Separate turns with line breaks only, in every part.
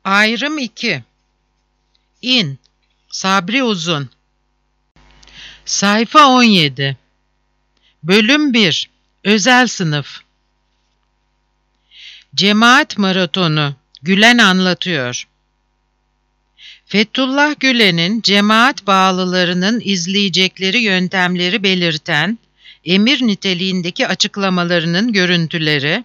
Ayrım 2. İn. Sabri Uzun. Sayfa 17. Bölüm 1. Özel sınıf. Cemaat maratonu. Gülen anlatıyor. Fethullah Gülen'in cemaat bağlılarının izleyecekleri yöntemleri belirten emir niteliğindeki açıklamalarının görüntüleri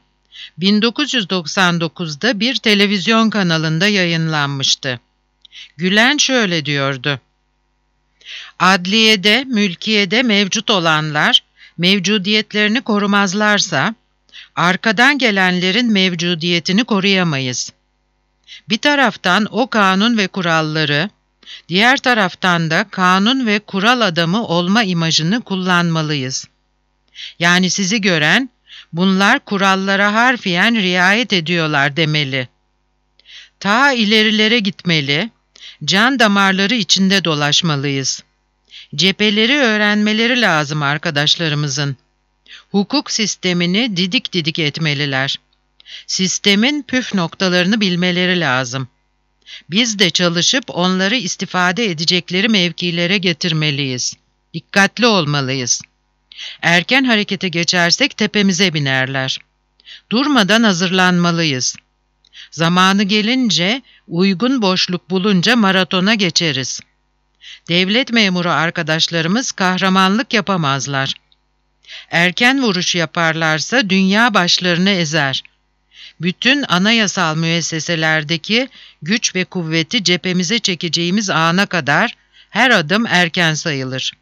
1999'da bir televizyon kanalında yayınlanmıştı. Gülen şöyle diyordu: Adliyede, mülkiyede mevcut olanlar mevcudiyetlerini korumazlarsa, arkadan gelenlerin mevcudiyetini koruyamayız. Bir taraftan o kanun ve kuralları, diğer taraftan da kanun ve kural adamı olma imajını kullanmalıyız. Yani sizi gören, bunlar kurallara harfiyen riayet ediyorlar demeli. Ta ilerilere gitmeli, can damarları içinde dolaşmalıyız. Cepheleri öğrenmeleri lazım arkadaşlarımızın. Hukuk sistemini didik didik etmeliler. Sistemin püf noktalarını bilmeleri lazım. Biz de çalışıp onları istifade edecekleri mevkilere getirmeliyiz. Dikkatli olmalıyız. Erken harekete geçersek tepemize binerler. Durmadan hazırlanmalıyız. Zamanı gelince, uygun boşluk bulunca maratona geçeriz. Devlet memuru arkadaşlarımız kahramanlık yapamazlar. Erken vuruş yaparlarsa dünya başlarını ezer. Bütün anayasal müesseselerdeki güç ve kuvveti cephemize çekeceğimiz ana kadar her adım erken sayılır.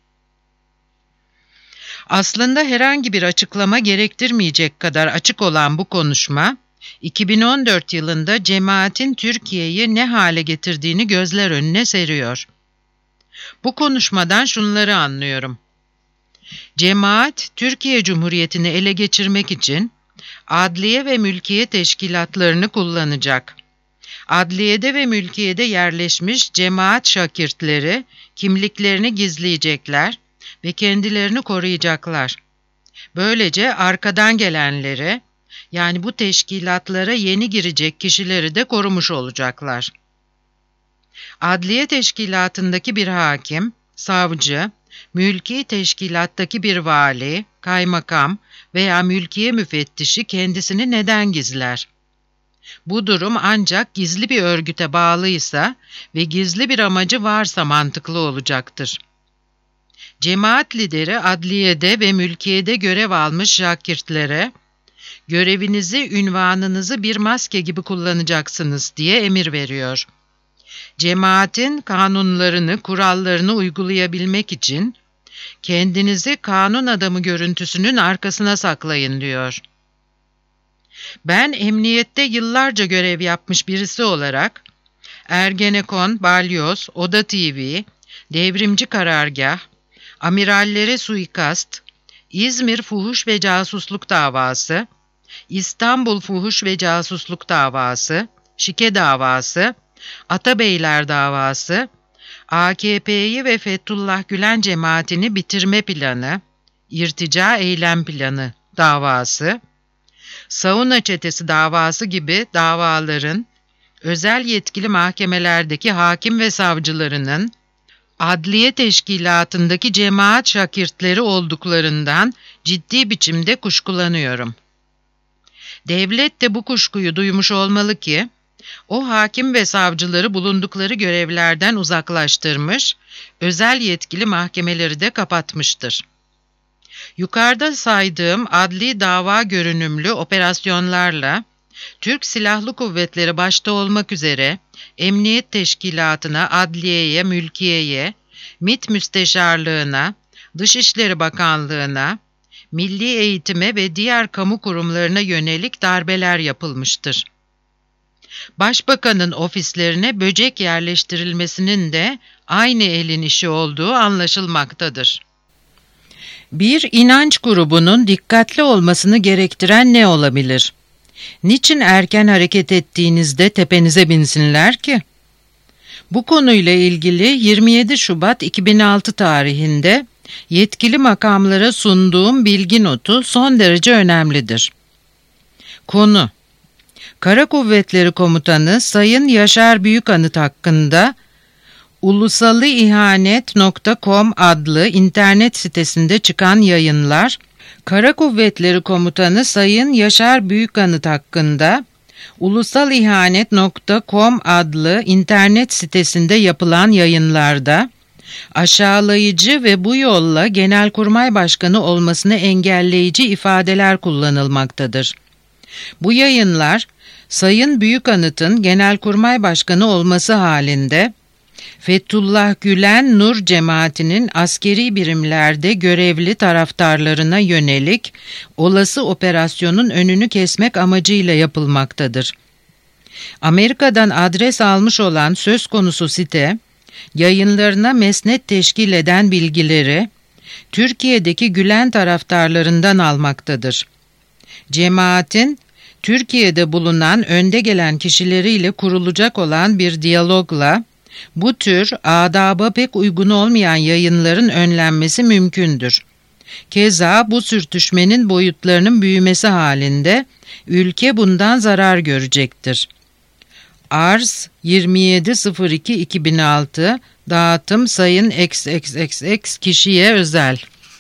Aslında herhangi bir açıklama gerektirmeyecek kadar açık olan bu konuşma, 2014 yılında cemaatin Türkiye'yi ne hale getirdiğini gözler önüne seriyor. Bu konuşmadan şunları anlıyorum. Cemaat, Türkiye Cumhuriyeti'ni ele geçirmek için adliye ve mülkiye teşkilatlarını kullanacak. Adliyede ve mülkiyede yerleşmiş cemaat şakirtleri kimliklerini gizleyecekler ve kendilerini koruyacaklar. Böylece arkadan gelenleri, yani bu teşkilatlara yeni girecek kişileri de korumuş olacaklar. Adliye teşkilatındaki bir hakim, savcı, mülki teşkilattaki bir vali, kaymakam veya mülkiye müfettişi kendisini neden gizler? Bu durum ancak gizli bir örgüte bağlıysa ve gizli bir amacı varsa mantıklı olacaktır. Cemaat lideri adliyede ve mülkiyede görev almış şakirtlere, görevinizi, ünvanınızı bir maske gibi kullanacaksınız diye emir veriyor. Cemaatin kanunlarını, kurallarını uygulayabilmek için kendinizi kanun adamı görüntüsünün arkasına saklayın diyor. Ben emniyette yıllarca görev yapmış birisi olarak Ergenekon, Balyoz, Oda TV, Devrimci Karargah, Amirallere Suikast, İzmir Fuhuş ve Casusluk Davası, İstanbul Fuhuş ve Casusluk Davası, Şike Davası, Atabeyler Davası, AKP'yi ve Fethullah Gülen cemaatini bitirme planı, irtica eylem planı davası, Sauna Çetesi davası gibi davaların, özel yetkili mahkemelerdeki hakim ve savcılarının, adliye teşkilatındaki cemaat şakirtleri olduklarından ciddi biçimde kuşkulanıyorum. Devlet de bu kuşkuyu duymuş olmalı ki, o hakim ve savcıları bulundukları görevlerden uzaklaştırmış, özel yetkili mahkemeleri de kapatmıştır. Yukarıda saydığım adli dava görünümlü operasyonlarla, Türk Silahlı Kuvvetleri başta olmak üzere Emniyet Teşkilatı'na, adliyeye, mülkiyeye, MİT Müsteşarlığına, Dışişleri Bakanlığı'na, Milli Eğitime ve diğer kamu kurumlarına yönelik darbeler yapılmıştır. Başbakanın ofislerine böcek yerleştirilmesinin de aynı elin işi olduğu anlaşılmaktadır. Bir inanç grubunun dikkatli olmasını gerektiren ne olabilir? Niçin erken hareket ettiğinizde tepenize binsinler ki? Bu konuyla ilgili 27 Şubat 2006 tarihinde yetkili makamlara sunduğum bilgi notu son derece önemlidir. Konu: Kara Kuvvetleri Komutanı Sayın Yaşar Büyükanıt hakkında ulusalıihanet.com adlı internet sitesinde çıkan yayınlar, Kara Kuvvetleri Komutanı Sayın Yaşar Büyükanıt hakkında ulusalıihanet.com adlı internet sitesinde yapılan yayınlarda aşağılayıcı ve bu yolla Genelkurmay Başkanı olmasını engelleyici ifadeler kullanılmaktadır. Bu yayınlar, Sayın Büyükanıt'ın Genelkurmay Başkanı olması halinde Fethullah Gülen Nur cemaatinin askeri birimlerde görevli taraftarlarına yönelik olası operasyonun önünü kesmek amacıyla yapılmaktadır. Amerika'dan adres almış olan söz konusu site, yayınlarına mesnet teşkil eden bilgileri Türkiye'deki Gülen taraftarlarından almaktadır. Cemaatin Türkiye'de bulunan önde gelen kişileriyle kurulacak olan bir diyalogla bu tür adaba pek uygun olmayan yayınların önlenmesi mümkündür. Keza bu sürtüşmenin boyutlarının büyümesi halinde ülke bundan zarar görecektir. Arz 27.02.2006 Dağıtım Sayın XXXX kişiye özel.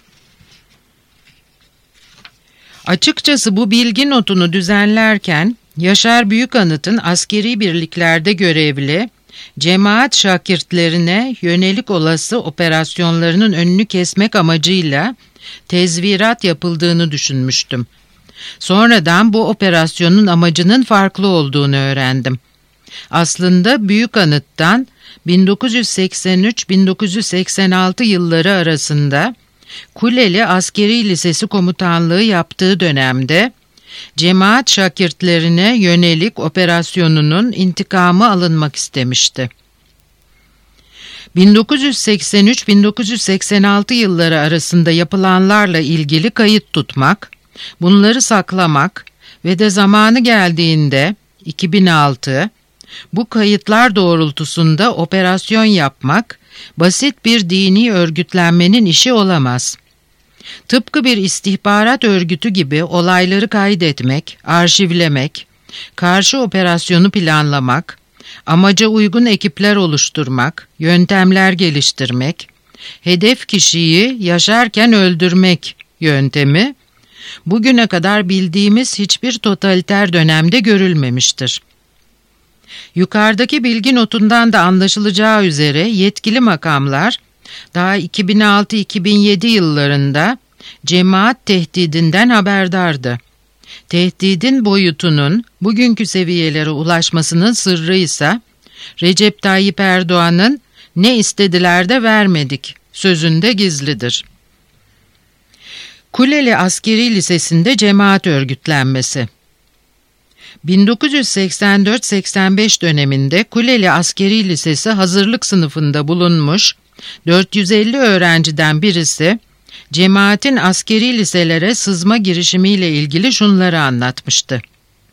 Açıkçası bu bilgi notunu düzenlerken Yaşar Büyükanıt'ın askeri birliklerde görevli cemaat şakirtlerine yönelik olası operasyonlarının önünü kesmek amacıyla tezvirat yapıldığını düşünmüştüm. Sonradan bu operasyonun amacının farklı olduğunu öğrendim. Aslında Büyükanıt'tan 1983-1986 yılları arasında Kuleli Askeri Lisesi Komutanlığı yaptığı dönemde cemaat şakirtlerine yönelik operasyonunun intikamı alınmak istemişti. 1983-1986 yılları arasında yapılanlarla ilgili kayıt tutmak, bunları saklamak ve de zamanı geldiğinde 2006 bu kayıtlar doğrultusunda operasyon yapmak basit bir dini örgütlenmenin işi olamaz. Tıpkı bir istihbarat örgütü gibi olayları kaydetmek, arşivlemek, karşı operasyonu planlamak, amaca uygun ekipler oluşturmak, yöntemler geliştirmek, hedef kişiyi yaşarken öldürmek yöntemi, bugüne kadar bildiğimiz hiçbir totaliter dönemde görülmemiştir. Yukarıdaki bilgi notundan da anlaşılacağı üzere yetkili makamlar daha 2006-2007 yıllarında cemaat tehdidinden haberdardı. Tehdidin boyutunun bugünkü seviyelere ulaşmasının sırrı ise Recep Tayyip Erdoğan'ın "ne istediler de vermedik" sözünde gizlidir. Kuleli Askeri Lisesi'nde cemaat örgütlenmesi. 1984-85 döneminde Kuleli Askeri Lisesi hazırlık sınıfında bulunmuş 450 öğrenciden birisi cemaatin askeri liselere sızma girişimiyle ilgili şunları anlatmıştı.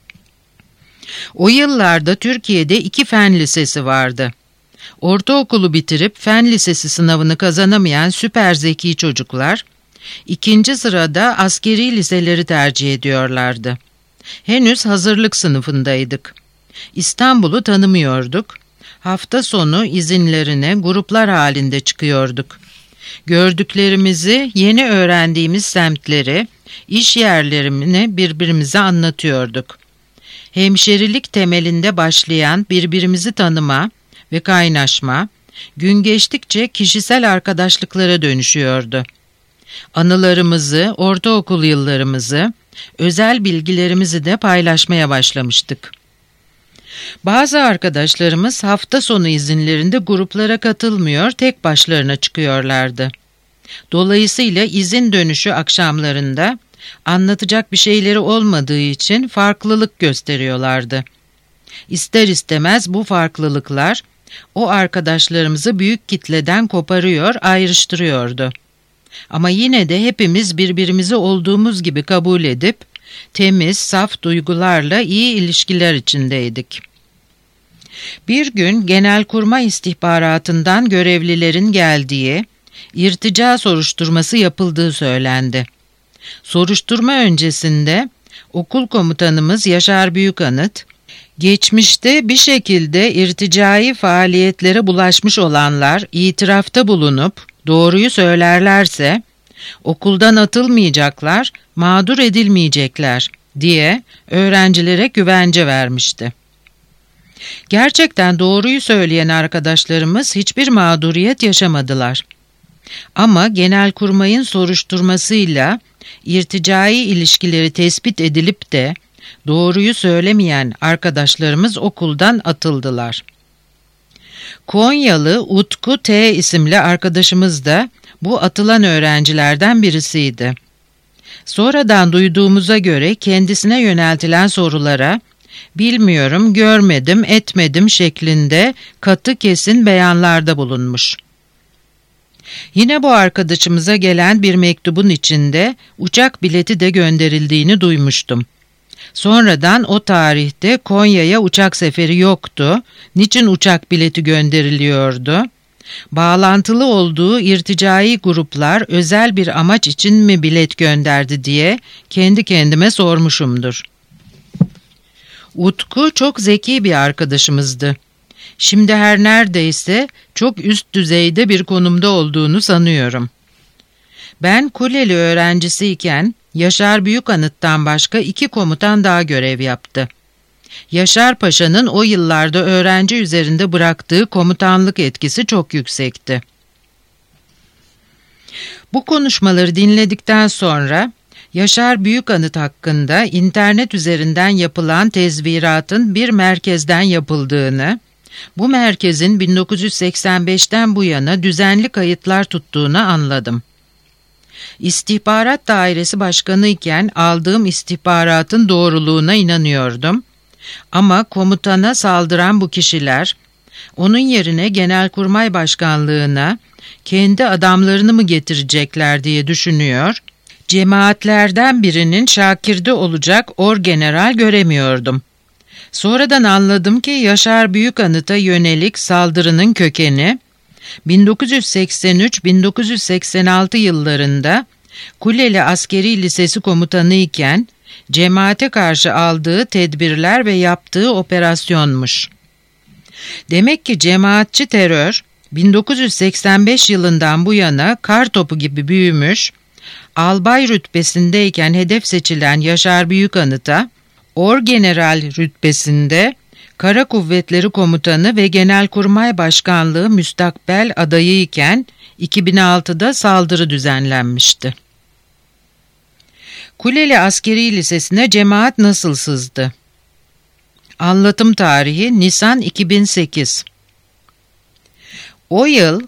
O yıllarda Türkiye'de 2 fen lisesi vardı. Ortaokulu bitirip fen lisesi sınavını kazanamayan süper zeki çocuklar, 2. sırada askeri liseleri tercih ediyorlardı. Henüz hazırlık sınıfındaydık. İstanbul'u tanımıyorduk. Hafta sonu izinlerine gruplar halinde çıkıyorduk. Gördüklerimizi, yeni öğrendiğimiz semtleri, iş yerlerini birbirimize anlatıyorduk. Hemşerilik temelinde başlayan birbirimizi tanıma ve kaynaşma, gün geçtikçe kişisel arkadaşlıklara dönüşüyordu. Anılarımızı, ortaokul yıllarımızı, özel bilgilerimizi de paylaşmaya başlamıştık. Bazı arkadaşlarımız hafta sonu izinlerinde gruplara katılmıyor, tek başlarına çıkıyorlardı. Dolayısıyla izin dönüşü akşamlarında anlatacak bir şeyleri olmadığı için farklılık gösteriyorlardı. İster istemez bu farklılıklar o arkadaşlarımızı büyük kitleden koparıyor, ayrıştırıyordu. Ama yine de hepimiz birbirimizi olduğumuz gibi kabul edip temiz, saf duygularla iyi ilişkiler içindeydik. Bir gün Genelkurmay istihbaratından görevlilerin geldiği, irtica soruşturması yapıldığı söylendi. Soruşturma öncesinde okul komutanımız Yaşar Büyükanıt, Geçmişte bir şekilde irticai faaliyetlere bulaşmış olanlar itirafta bulunup doğruyu söylerlerse okuldan atılmayacaklar, mağdur edilmeyecekler diye öğrencilere güvence vermişti. Gerçekten doğruyu söyleyen arkadaşlarımız hiçbir mağduriyet yaşamadılar. Ama Genelkurmay'ın soruşturmasıyla irticai ilişkileri tespit edilip de doğruyu söylemeyen arkadaşlarımız okuldan atıldılar. Konyalı Utku T. isimli arkadaşımız da bu atılan öğrencilerden birisiydi. Sonradan duyduğumuza göre kendisine yöneltilen sorulara "bilmiyorum, görmedim, etmedim" şeklinde katı kesin beyanlarda bulunmuş. Yine bu arkadaşımıza gelen bir mektubun içinde uçak bileti de gönderildiğini duymuştum. Sonradan o tarihte Konya'ya uçak seferi yoktu. Niçin uçak bileti gönderiliyordu? Bağlantılı olduğu irticai gruplar özel bir amaç için mi bilet gönderdi diye kendi kendime sormuşumdur. Utku çok zeki bir arkadaşımızdı. Şimdi her neredeyse çok üst düzeyde bir konumda olduğunu sanıyorum. Ben Kuleli öğrencisiyken Yaşar Büyükanıt'tan başka 2 komutan daha görev yaptı. Yaşar Paşa'nın o yıllarda öğrenci üzerinde bıraktığı komutanlık etkisi çok yüksekti. Bu konuşmaları dinledikten sonra Yaşar Büyükanıt hakkında internet üzerinden yapılan tezviratın bir merkezden yapıldığını, bu merkezin 1985'ten bu yana düzenli kayıtlar tuttuğunu anladım. İstihbarat Dairesi Başkanı iken aldığım istihbaratın doğruluğuna inanıyordum. Ama komutana saldıran bu kişiler, onun yerine Genelkurmay Başkanlığına kendi adamlarını mı getirecekler diye düşünüyor, cemaatlerden birinin şakirdi olacak orgeneral göremiyordum. Sonradan anladım ki Yaşar Büyükanıt'a yönelik saldırının kökeni, 1983-1986 yıllarında Kuleli Askeri Lisesi komutanı iken cemaate karşı aldığı tedbirler ve yaptığı operasyonmuş. Demek ki cemaatçi terör 1985 yılından bu yana kar topu gibi büyümüş, albay rütbesindeyken hedef seçilen Yaşar Büyükanıt'a orgeneral rütbesinde Kara Kuvvetleri Komutanı ve Genelkurmay Başkanlığı müstakbel adayı iken 2006'da saldırı düzenlenmişti. Kuleli Askeri Lisesi'ne cemaat nasıl sızdı? Anlatım tarihi Nisan 2008. O yıl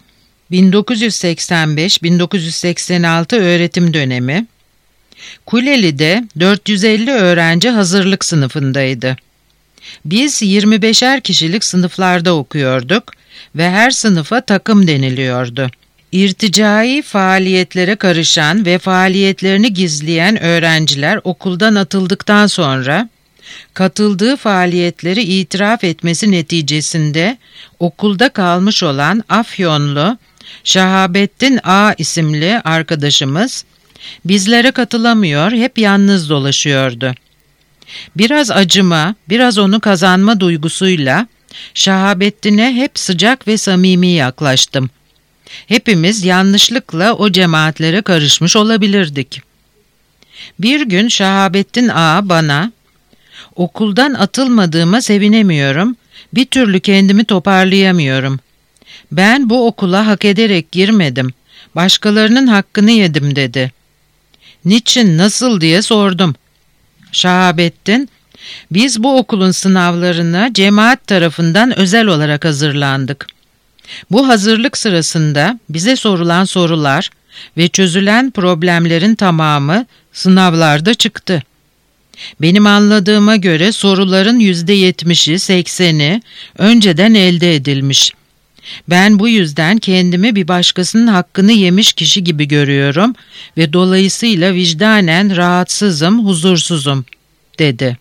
1985-1986 öğretim dönemi, Kuleli'de 450 öğrenci hazırlık sınıfındaydı. Biz 25'er kişilik sınıflarda okuyorduk ve her sınıfa takım deniliyordu. İrticai faaliyetlere karışan ve faaliyetlerini gizleyen öğrenciler okuldan atıldıktan sonra katıldığı faaliyetleri itiraf etmesi neticesinde okulda kalmış olan Afyonlu Şahabettin A. isimli arkadaşımız bizlere katılamıyor, hep yalnız dolaşıyordu. Biraz acıma, biraz onu kazanma duygusuyla Şahabettin'e hep sıcak ve samimi yaklaştım. Hepimiz yanlışlıkla o cemaatlere karışmış olabilirdik. Bir gün Şahabettin Ağa bana, "Okuldan atılmadığıma sevinemiyorum, bir türlü kendimi toparlayamıyorum. Ben bu okula hak ederek girmedim, başkalarının hakkını yedim" dedi. "Niçin, nasıl?" diye sordum. Şahabettin, "Biz bu okulun sınavlarına cemaat tarafından özel olarak hazırlandık. Bu hazırlık sırasında bize sorulan sorular ve çözülen problemlerin tamamı sınavlarda çıktı. Benim anladığıma göre soruların %70'i, 80'i önceden elde edilmiş. Ben bu yüzden kendimi bir başkasının hakkını yemiş kişi gibi görüyorum ve dolayısıyla vicdanen rahatsızım, huzursuzum" dedi.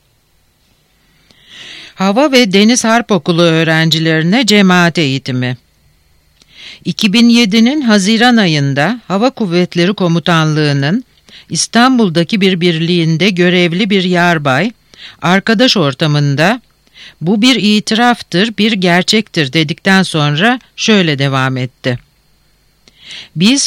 Hava ve Deniz Harp Okulu öğrencilerine cemaat eğitimi. 2007'nin Haziran ayında Hava Kuvvetleri Komutanlığı'nın İstanbul'daki bir birliğinde görevli bir yarbay, arkadaş ortamında Bu bir itiraftır, bir gerçektir dedikten sonra şöyle devam etti. Biz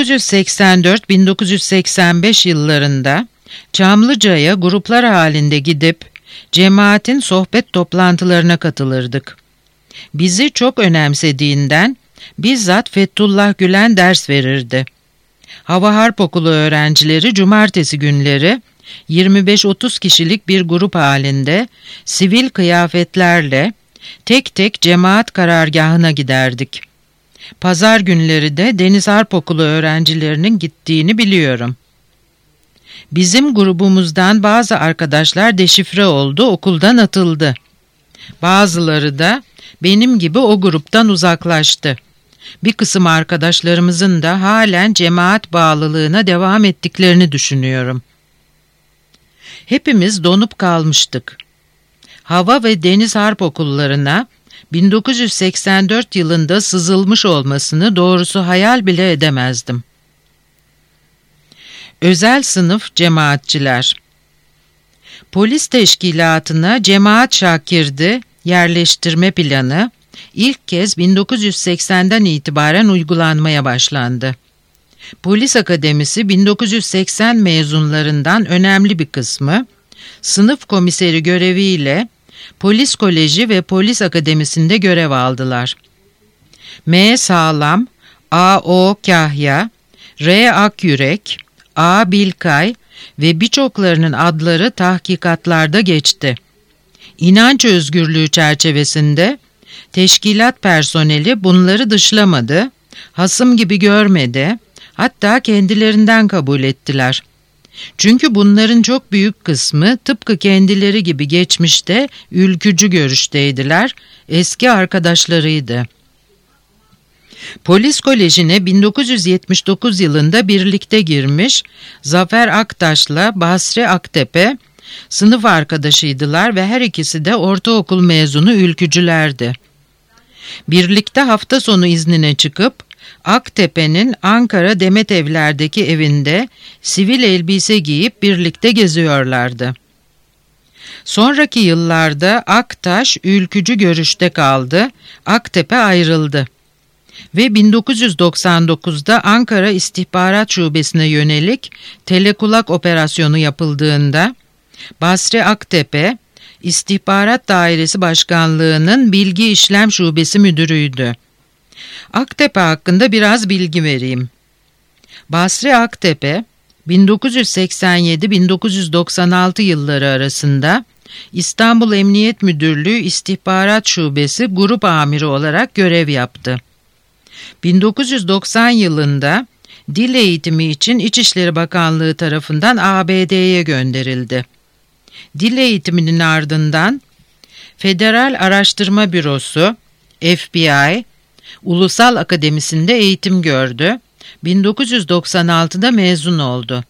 1984-1985 yıllarında Çamlıca'ya gruplar halinde gidip cemaatin sohbet toplantılarına katılırdık. Bizi çok önemsediğinden bizzat Fethullah Gülen ders verirdi. Hava Harp Okulu öğrencileri cumartesi günleri 25-30 kişilik bir grup halinde sivil kıyafetlerle tek tek cemaat karargahına giderdik. Pazar günleri de Deniz Harp Okulu öğrencilerinin gittiğini biliyorum. Bizim grubumuzdan bazı arkadaşlar deşifre oldu, okuldan atıldı. Bazıları da benim gibi o gruptan uzaklaştı. Bir kısım arkadaşlarımızın da halen cemaat bağlılığına devam ettiklerini düşünüyorum. Hepimiz donup kalmıştık. Hava ve Deniz Harp Okullarına 1984 yılında sızılmış olmasını doğrusu hayal bile edemezdim. Özel sınıf cemaatçiler. Polis teşkilatına cemaat şakirdi yerleştirme planı ilk kez 1980'den itibaren uygulanmaya başlandı. Polis Akademisi 1980 mezunlarından önemli bir kısmı sınıf komiseri göreviyle Polis Koleji ve Polis Akademisi'nde görev aldılar. M. Sağlam, A. O. Kahya, R. Akyürek, A. Bilkay ve birçoklarının adları tahkikatlarda geçti. İnanç özgürlüğü çerçevesinde teşkilat personeli bunları dışlamadı, hasım gibi görmedi, hatta kendilerinden kabul ettiler. Çünkü bunların çok büyük kısmı tıpkı kendileri gibi geçmişte ülkücü görüşteydiler, eski arkadaşlarıydı. Polis Koleji'ne 1979 yılında birlikte girmiş Zafer Aktaş'la Basri Aktepe sınıf arkadaşıydılar ve her ikisi de ortaokul mezunu ülkücülerdi. Birlikte hafta sonu iznine çıkıp Aktepe'nin Ankara Demetevler'deki evinde sivil elbise giyip birlikte geziyorlardı. Sonraki yıllarda Aktaş ülkücü görüşte kaldı, Aktepe ayrıldı. Ve 1999'da Ankara İstihbarat Şubesi'ne yönelik telekulak operasyonu yapıldığında Basri Aktepe, İstihbarat Dairesi Başkanlığı'nın Bilgi İşlem Şubesi Müdürüydü. Aktepe hakkında biraz bilgi vereyim. Basri Aktepe, 1987-1996 yılları arasında İstanbul Emniyet Müdürlüğü İstihbarat Şubesi Grup Amiri olarak görev yaptı. 1990 yılında dil eğitimi için İçişleri Bakanlığı tarafından ABD'ye gönderildi. Dil eğitiminin ardından Federal Araştırma Bürosu, FBI, Ulusal Akademisi'nde eğitim gördü. 1996'da mezun oldu.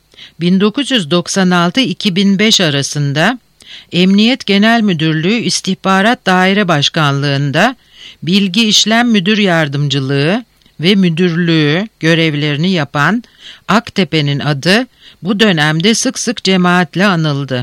1996-2005 arasında Emniyet Genel Müdürlüğü İstihbarat Daire Başkanlığı'nda Bilgi İşlem Müdür Yardımcılığı ve Müdürlüğü görevlerini yapan Aktepe'nin adı bu dönemde sık sık cemaatle anıldı.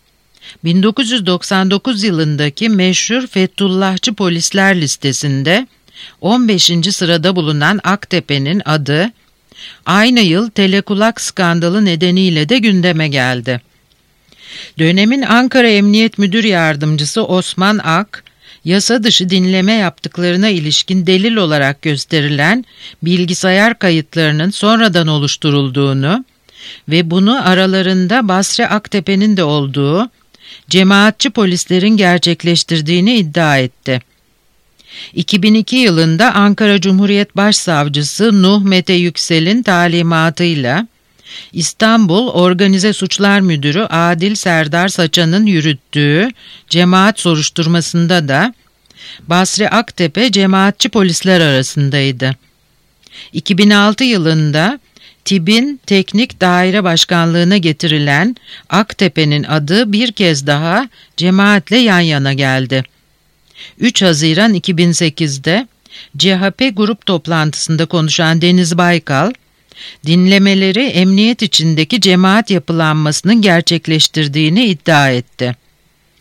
1999 yılındaki meşhur Fethullahçı polisler listesinde 15. sırada bulunan Aktepe'nin adı aynı yıl telekulak skandalı nedeniyle de gündeme geldi. Dönemin Ankara Emniyet Müdür Yardımcısı Osman Ak, yasa dışı dinleme yaptıklarına ilişkin delil olarak gösterilen bilgisayar kayıtlarının sonradan oluşturulduğunu ve bunu aralarında Basri Aktepe'nin de olduğu cemaatçi polislerin gerçekleştirdiğini iddia etti. 2002 yılında Ankara Cumhuriyet Başsavcısı Nuh Mete Yüksel'in talimatıyla İstanbul Organize Suçlar Müdürü Adil Serdar Saçan'ın yürüttüğü cemaat soruşturmasında da Basri Aktepe cemaatçi polisler arasındaydı. 2006 yılında TİB'in Teknik Daire Başkanlığı'na getirilen Aktepe'nin adı bir kez daha cemaatle yan yana geldi. 3 Haziran 2008'de CHP grup toplantısında konuşan Deniz Baykal, dinlemeleri emniyet içindeki cemaat yapılanmasının gerçekleştirdiğini iddia etti.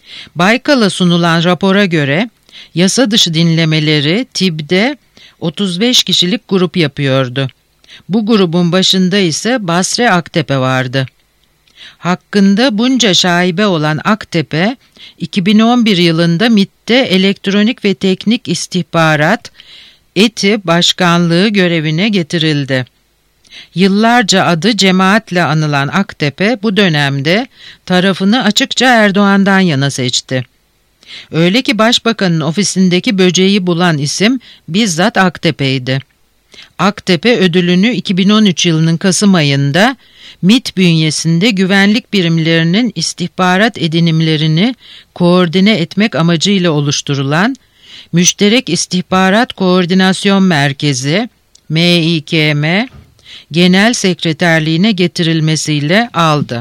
Baykal'a sunulan rapora göre yasa dışı dinlemeleri TİB'de 35 kişilik grup yapıyordu. Bu grubun başında ise Basri Aktepe vardı. Hakkında bunca şaibe olan Aktepe, 2011 yılında MİT'te Elektronik ve Teknik İstihbarat ETİ Başkanlığı görevine getirildi. Yıllarca adı cemaatle anılan Aktepe bu dönemde tarafını açıkça Erdoğan'dan yana seçti. Öyle ki Başbakanın ofisindeki böceği bulan isim bizzat Aktepe'ydi. Aktepe ödülünü 2013 yılının Kasım ayında MİT bünyesinde güvenlik birimlerinin istihbarat edinimlerini koordine etmek amacıyla oluşturulan Müşterek İstihbarat Koordinasyon Merkezi MİKM Genel Sekreterliğine getirilmesiyle aldı.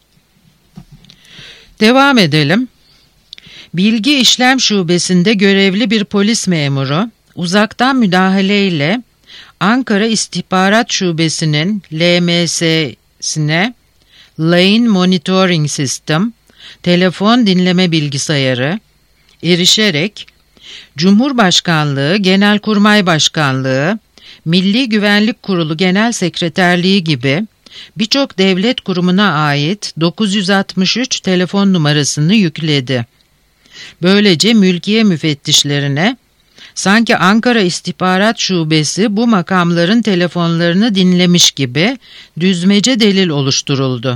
Devam edelim. Bilgi İşlem Şubesi'nde görevli bir polis memuru uzaktan müdahaleyle Ankara İstihbarat Şubesi'nin LMS'sine Line Monitoring System, telefon dinleme bilgisayarı erişerek Cumhurbaşkanlığı, Genelkurmay Başkanlığı, Milli Güvenlik Kurulu Genel Sekreterliği gibi birçok devlet kurumuna ait 963 telefon numarasını yükledi. Böylece mülkiye müfettişlerine sanki Ankara İstihbarat Şubesi bu makamların telefonlarını dinlemiş gibi düzmece delil oluşturuldu.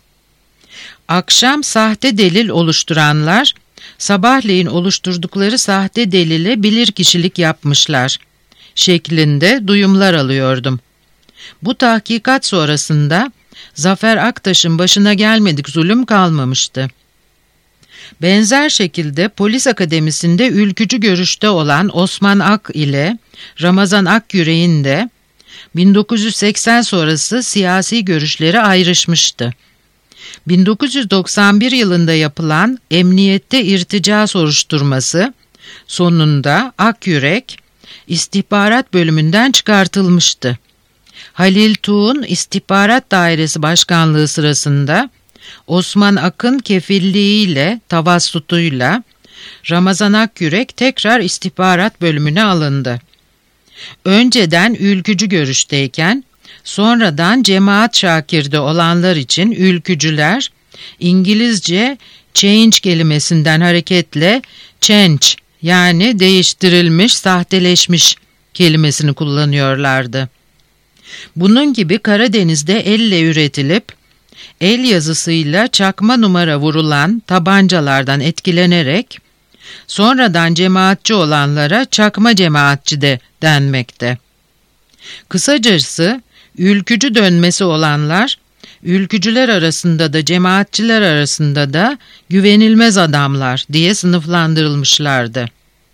Akşam sahte delil oluşturanlar sabahleyin oluşturdukları sahte delile bilirkişilik yapmışlar şeklinde duyumlar alıyordum. Bu tahkikat sonrasında Zafer Aktaş'ın başına gelmedik zulüm kalmamıştı. Benzer şekilde Polis Akademisi'nde ülkücü görüşte olan Osman Ak ile Ramazan Akyürek'in de 1980 sonrası siyasi görüşleri ayrışmıştı. 1991 yılında yapılan emniyette irtica soruşturması sonunda Akyürek istihbarat bölümünden çıkartılmıştı. Halil Tuğ'un İstihbarat Dairesi Başkanlığı sırasında Osman Ak'ın kefilliğiyle, tavassutuyla Ramazan Akyürek tekrar istihbarat bölümüne alındı. Önceden ülkücü görüşteyken sonradan cemaat şakirde olanlar için ülkücüler İngilizce change kelimesinden hareketle change yani değiştirilmiş, sahteleşmiş kelimesini kullanıyorlardı. Bunun gibi Karadeniz'de elle üretilip el yazısıyla çakma numara vurulan tabancalardan etkilenerek sonradan cemaatçi olanlara çakma cemaatçi de denmekte. Kısacası ülkücü dönmesi olanlar ülkücüler arasında da cemaatçiler arasında da güvenilmez adamlar diye sınıflandırılmışlardı.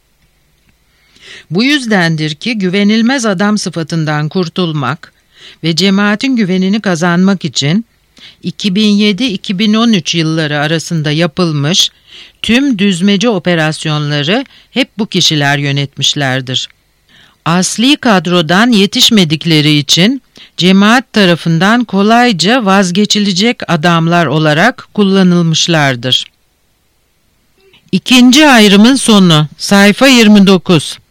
Bu yüzdendir ki güvenilmez adam sıfatından kurtulmak ve cemaatin güvenini kazanmak için 2007-2013 yılları arasında yapılmış tüm düzmece operasyonları hep bu kişiler yönetmişlerdir. Asli kadrodan yetişmedikleri için cemaat tarafından kolayca vazgeçilecek adamlar olarak kullanılmışlardır. İkinci ayrımın sonu, sayfa 29.